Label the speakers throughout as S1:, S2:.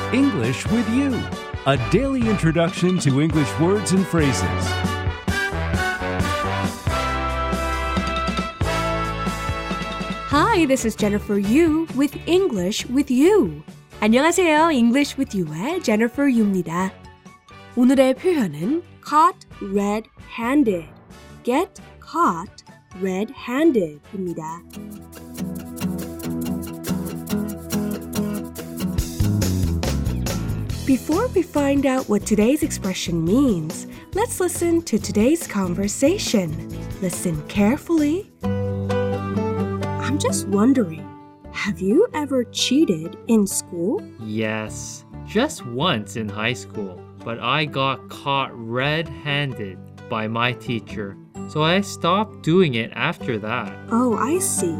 S1: English with You, a daily introduction to English words and phrases.
S2: Hi, this is Jennifer Yu with English with You. 안녕하세요. English with You의 Jennifer Yu입니다. 오늘의 표현은 caught red-handed, get caught red-handed입니다. Before we find out what today's expression means, let's listen to today's conversation. Listen carefully. I'm just wondering, have you ever cheated in school?
S3: Yes, just once in high school, but I got caught red-handed by my teacher, so I stopped doing it after that.
S2: Oh, I see.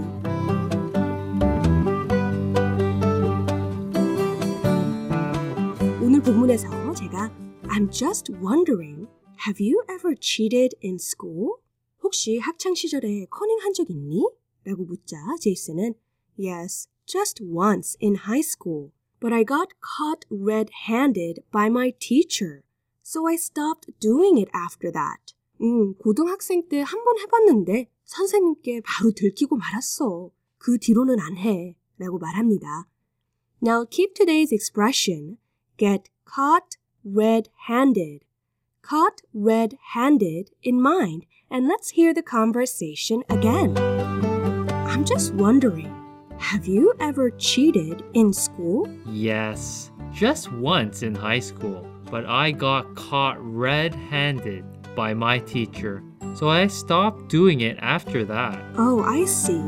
S2: 오늘 본문에서 제가 I'm just wondering, have you ever cheated in school? 혹시 학창시절에 커닝한 적 있니? 라고 묻자 제이슨은 Yes, just once in high school. But I got caught red-handed by my teacher. So I stopped doing it after that. 고등학생 때 한 번 해봤는데 선생님께 바로 들키고 말았어. 그 뒤로는 안 해. 라고 말합니다. Now keep today's expression, get caught red-handed. Caught red-handed in mind. And let's hear the conversation again. I'm just wondering, have you ever cheated in school?
S3: Yes, just once in high school, but I got caught red-handed by my teacher, so I stopped doing it after that.
S2: Oh, I see.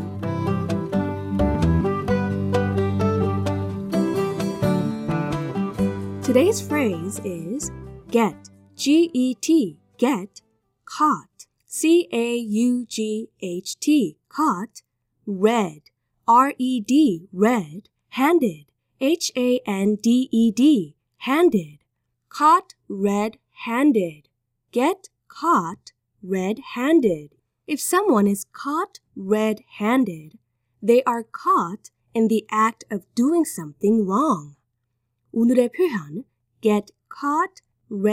S2: Today's phrase is get, G-E-T, get, caught, C-A-U-G-H-T, caught, red, R-E-D, red, handed, H-A-N-D-E-D, handed, caught red-handed, get caught red-handed. If someone is caught red-handed, they are caught in the act of doing something wrong. 오늘의 표현, get caught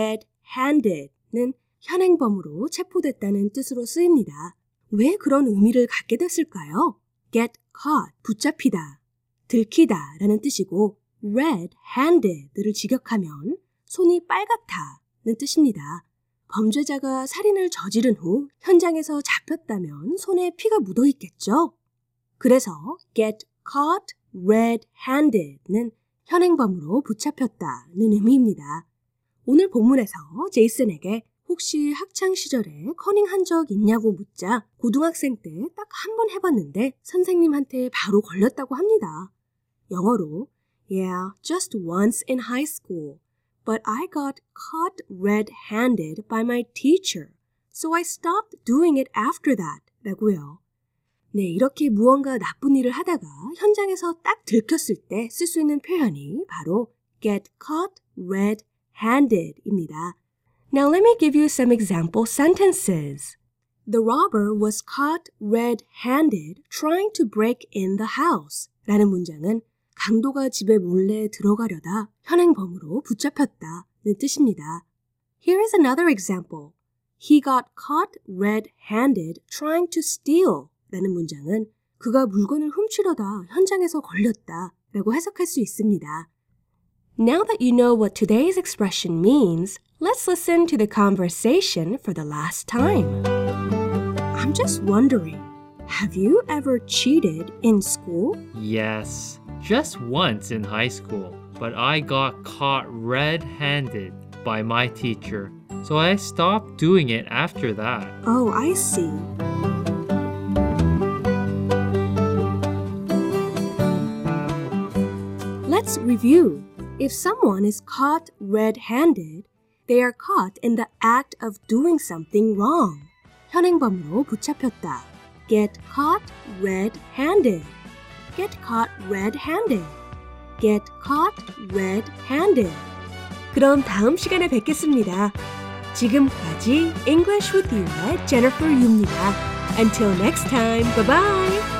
S2: red-handed는 현행범으로 체포됐다는 뜻으로 쓰입니다. 왜 그런 의미를 갖게 됐을까요? get caught, 붙잡히다, 들키다 라는 뜻이고 red-handed를 직역하면 손이 빨갛다는 뜻입니다. 범죄자가 살인을 저지른 후 현장에서 잡혔다면 손에 피가 묻어 있겠죠? 그래서 get caught red-handed는 현행범으로 붙잡혔다는 의미입니다. 오늘 본문에서 제이슨에게 혹시 학창시절에 커닝한 적 있냐고 묻자 고등학생 때 딱 한 번 해봤는데 선생님한테 바로 걸렸다고 합니다. 영어로 Yeah, just once in high school, but I got caught red-handed by my teacher, so I stopped doing it after that 라고요. 네, 이렇게 무언가 나쁜 일을 하다가 현장에서 딱 들켰을 때 쓸 수 있는 표현이 바로 get caught red-handed입니다. Now let me give you some example sentences. The robber was caught red-handed trying to break in the house. 라는 문장은 강도가 집에 몰래 들어가려다 현행범으로 붙잡혔다는 뜻입니다. Here is another example. He got caught red-handed trying to steal. 라는 문장은 그가 물건을 훔치려다 현장에서 걸렸다 라고 해석할 수 있습니다. Now that you know what today's expression means, let's listen to the conversation for the last time. I'm just wondering, have you ever cheated in school?
S3: Yes, just once in high school, but I got caught red-handed by my teacher, so I stopped doing it after that.
S2: Oh, I see. Let's review. If someone is caught red-handed, they are caught in the act of doing something wrong. 현행범으로 붙잡혔다. Get caught red-handed. Get caught red-handed. Get caught red-handed. 그럼 다음 시간에 뵙겠습니다. 지금까지 English with You의 Jennifer Yu입니다. Until next time, bye-bye!